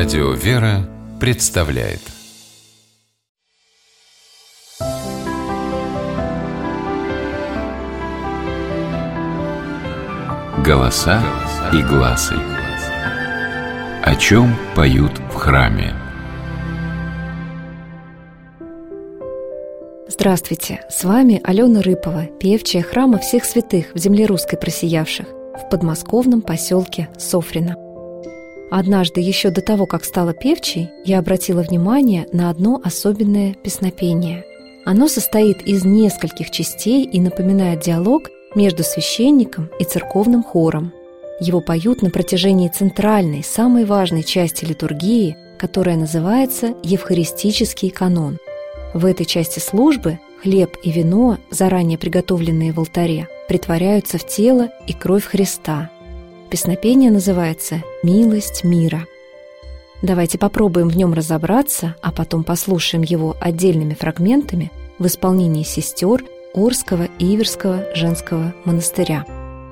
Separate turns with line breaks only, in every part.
Радио «Вера» представляет «Голоса и гласы». О чем поют в храме?
Здравствуйте, с вами Алена Рыпова, певчая храма всех святых в земле русской просиявших, в подмосковном поселке Софрино. Однажды, еще до того, как стала певчей, я обратила внимание на одно особенное песнопение. Оно состоит из нескольких частей и напоминает диалог между священником и церковным хором. Его поют на протяжении центральной, самой важной части литургии, которая называется Евхаристический канон. В этой части службы хлеб и вино, заранее приготовленные в алтаре, претворяются в тело и кровь Христа. Песнопение называется «Милость мира». Давайте попробуем в нем разобраться, а потом послушаем его отдельными фрагментами в исполнении сестер Орского и Иверского женского монастыря.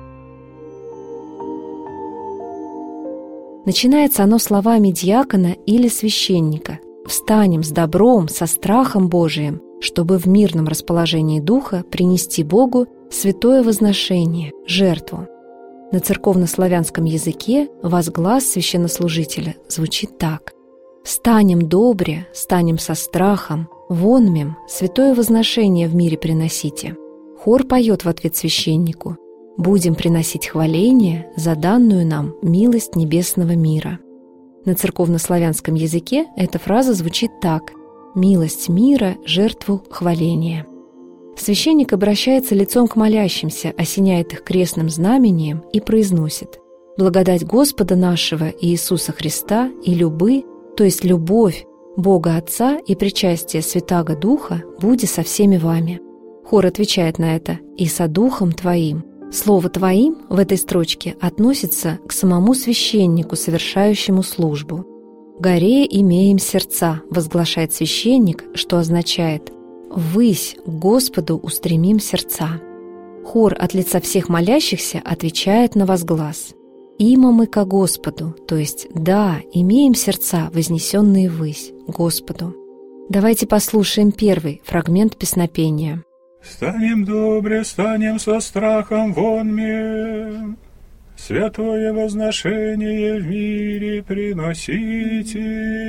Начинается оно словами диакона или священника: «Встанем с добром, со страхом Божиим, чтобы в мирном расположении духа принести Богу святое возношение, жертву». На церковнославянском языке возглас священнослужителя звучит так: «Станем добре, станем со страхом, вонмем святое возношение в мире приносите». Хор поет в ответ священнику: «Будем приносить хваление за данную нам милость небесного мира». На церковнославянском языке эта фраза звучит так: «Милость мира, жертву хваления». Священник обращается лицом к молящимся, осеняет их крестным знамением и произносит: «Благодать Господа нашего Иисуса Христа и любы, то есть любовь Бога Отца и причастие Святаго Духа, буди со всеми вами». Хор отвечает на это: «И со Духом Твоим». Слово «Твоим» в этой строчке относится к самому священнику, совершающему службу. «Горе имеем сердца», возглашает священник, что означает: «Ввысь к Господу устремим сердца». Хор от лица всех молящихся отвечает на возглас: «Има мы ко Господу», то есть «Да, имеем сердца, вознесенные ввысь, Господу». Давайте послушаем первый фрагмент песнопения.
«Станем добре, станем со страхом вонме, святое возношение в мире приносите».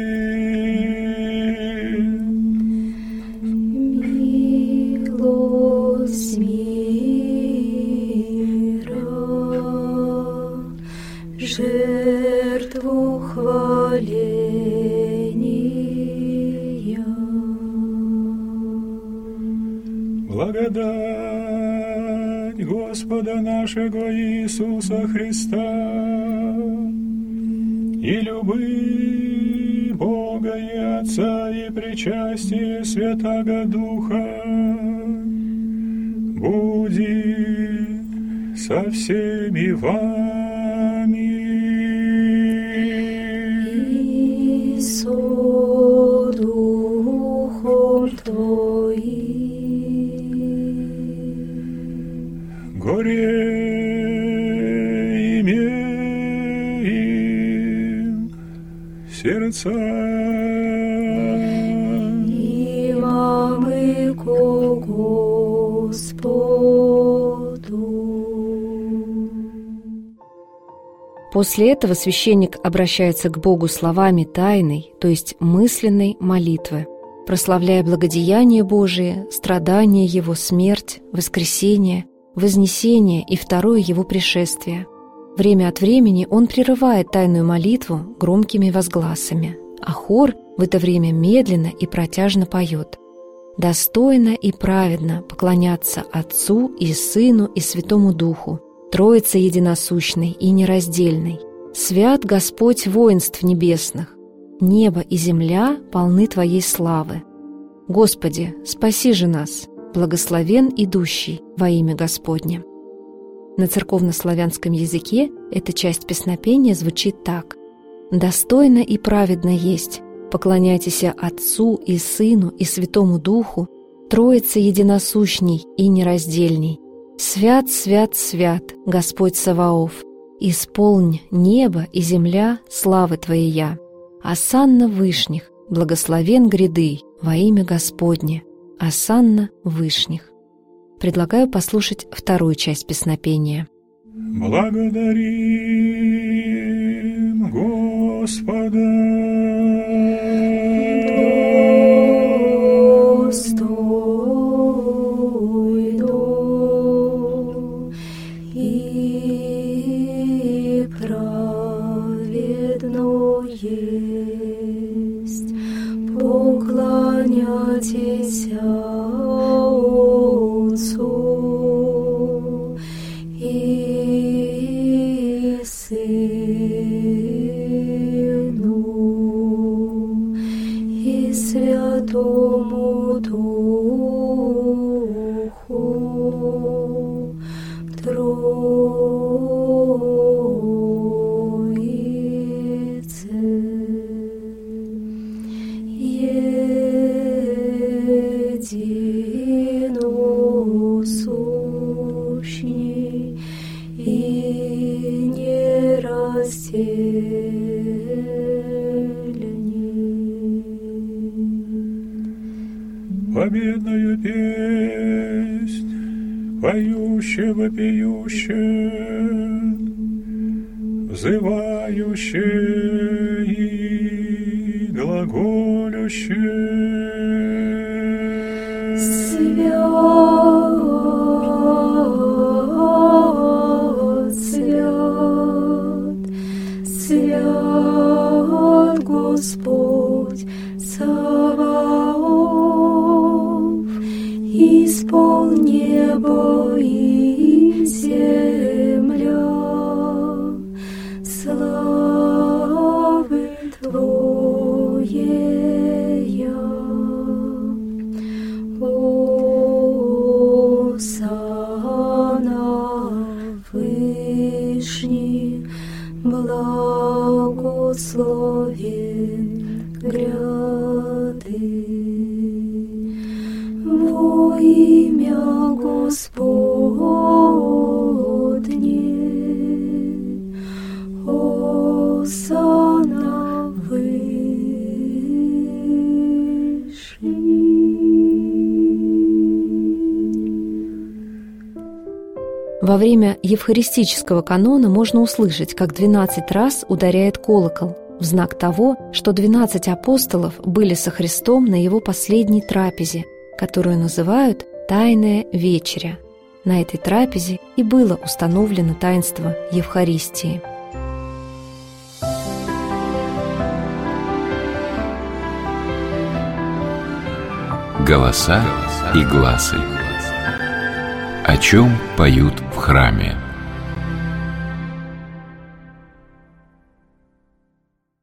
Милость мира, жертву хваления.
Благодать Господа нашего Иисуса Христа и любы Бога и Отца и причастие Святаго Духа буди со всеми вами.
И со Духом Твоим.
Горе имеем сердца,
има мы ко Господу.
После этого священник обращается к Богу словами тайной, то есть мысленной молитвы, прославляя благодеяние Божие, страдания Его, смерть, воскресение, вознесение и второе Его пришествие. Время от времени он прерывает тайную молитву громкими возгласами, а хор в это время медленно и протяжно поет: «Достойно и праведно поклоняться Отцу и Сыну и Святому Духу, Троице единосущной и нераздельной. Свят Господь воинств небесных, небо и земля полны Твоей славы. Господи, спаси же нас, благословен идущий во имя Господне». На церковнославянском языке эта часть песнопения звучит так: «Достойно и праведно есть, поклоняйтесь Отцу и Сыну и Святому Духу, Троице единосущней и нераздельней. Свят, свят, свят, Господь Саваоф, исполнь небо и земля славы Твоей. Осанна вышних, благословен грядый во имя Господне. Осанна вышних. Предлагаю послушать вторую часть песнопения.
Благодарим Господа.
Достойно и праведно есть поклоняйтесь Отцу и Сыну и Святому Духу, Троице, единосущий и нераздельный.
Победную песнь поющего пьющего, взывающее и глаголющее.
Свят, свят, свят Господь Саваоф, исполн небо и земля славы Твоей. Осанна вышний, благословен гряды во имя Господне. Осанна вышний.
Во время евхаристического канона можно услышать, как 12 раз ударяет колокол, в знак того, что 12 апостолов были со Христом на Его последней трапезе, которую называют «Тайная вечеря». На этой трапезе и было установлено таинство Евхаристии.
Голоса и гласы. О чем поют в храме?